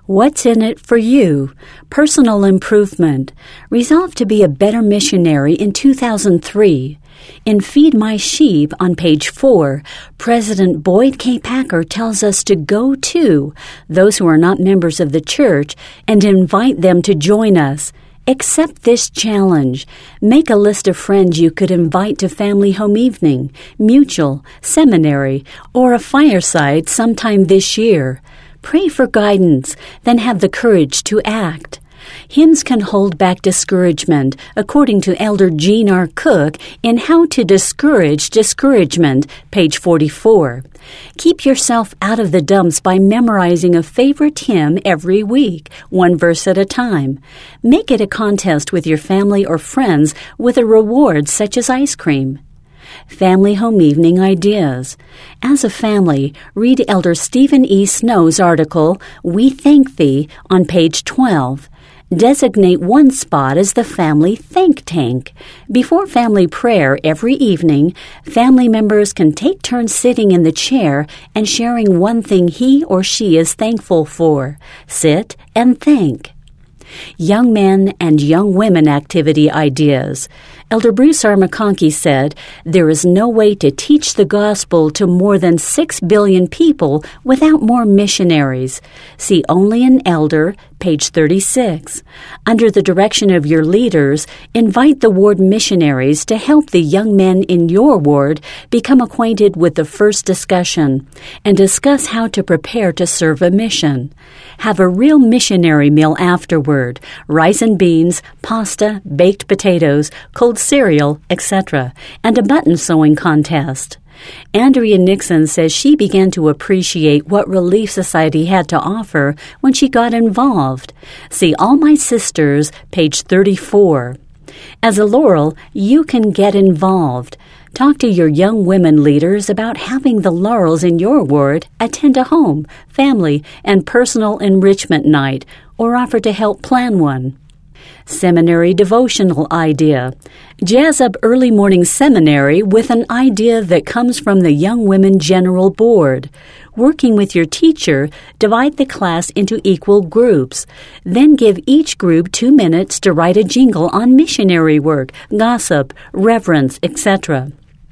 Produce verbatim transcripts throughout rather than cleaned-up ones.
What's in it for you? Personal improvement. Resolve to be a better missionary in two thousand three. In Feed My Sheep on page four, President Boyd K. Packer tells us to go to those who are not members of the church and invite them to join us. Accept this challenge. Make a list of friends you could invite to family home evening, mutual, seminary, or a fireside sometime this year. Pray for guidance, then have the courage to act. Hymns can hold back discouragement, according to Elder Gene R. Cook in How to Discourage Discouragement, page forty-four. Keep yourself out of the dumps by memorizing a favorite hymn every week, one verse at a time. Make it a contest with your family or friends with a reward such as ice cream. Family home evening ideas. As a family, read Elder Stephen E. Snow's article, We Thank Thee, on page twelve. Designate one spot as the family think tank. Before family prayer every evening, family members can take turns sitting in the chair and sharing one thing he or she is thankful for. Sit and think. Young men and young women activity ideas. Elder Bruce R. McConkie said, there is no way to teach the gospel to more than six billion people without more missionaries. See Only an Elder, page thirty-six. Under the direction of your leaders, invite the ward missionaries to help the young men in your ward become acquainted with the first discussion and discuss how to prepare to serve a mission. Have a real missionary meal afterward, rice and beans, pasta, baked potatoes, cold cereal, et cetera, and a button sewing contest. Andrea Nixon says she began to appreciate what Relief Society had to offer when she got involved. See All My Sisters, page thirty-four. As a Laurel, you can get involved. Talk to your young women leaders about having the Laurels in your ward attend a home, family, and personal enrichment night, or offer to help plan one. Seminary devotional idea. Jazz up early morning seminary with an idea that comes from the Young Women General Board. Working with your teacher, divide the class into equal groups. Then give each group two minutes to write a jingle on missionary work, gossip, reverence, et cetera.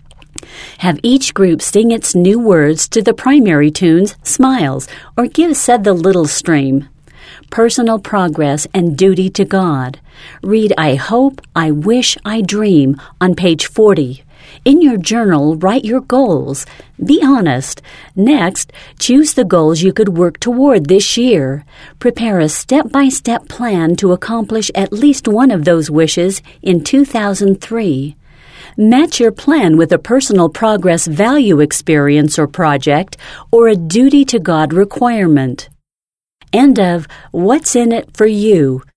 Have each group sing its new words to the primary tunes, Smiles, or give Said the Little Stream. Personal progress and duty to God. Read I Hope, I Wish, I Dream on page forty. In your journal, write your goals. Be honest. Next, choose the goals you could work toward this year. Prepare a step-by-step plan to accomplish at least one of those wishes in two thousand three. Match your plan with a personal progress value experience or project or a duty to God requirement. End of What's in it for you?